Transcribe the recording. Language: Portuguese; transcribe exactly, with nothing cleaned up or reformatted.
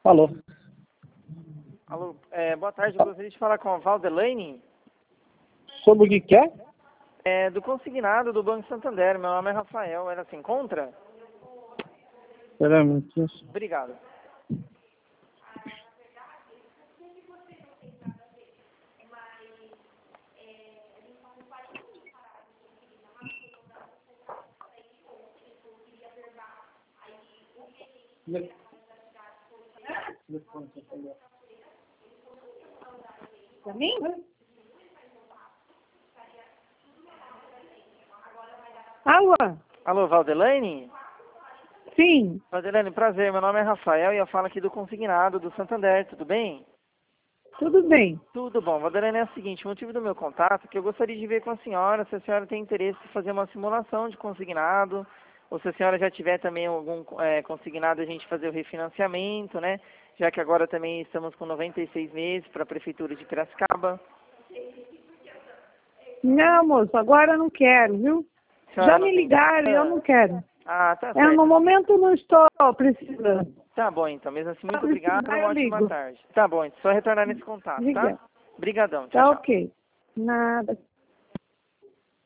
Alô? Alô, é, boa tarde, eu gostaria de falar com a Valdelaine, Sobre o que que é? é, do consignado do Banco Santander. Meu nome é Rafael, ela se encontra? Espera um minutinho. Obrigado. Pra mim? Alô? Alô, Valdelaine? Sim, Valdelaine, prazer, meu nome é Rafael e eu falo aqui do consignado do Santander, tudo bem? tudo bem. Tudo bom. Valdelaine, é o seguinte, o motivo do meu contato é que eu gostaria de ver com a senhora se a senhora tem interesse em fazer uma simulação de consignado, ou se a senhora já tiver também algum é, consignado, a gente fazer o refinanciamento, né? Já que agora também estamos com noventa e seis meses para a Prefeitura de Piracicaba. Não, moço, agora eu não quero, viu? Senhora Já não me tem- ligaram e eu não quero. Ah, tá É, certo. no momento eu não estou precisando. Tá bom, então. Mesmo assim, muito Se obrigado. precisar, Uma eu ótima ligo. tarde. Tá bom, então só retornar nesse contato, tá? Liga. Obrigadão. Tchau, Tá tchau. ok. Nada.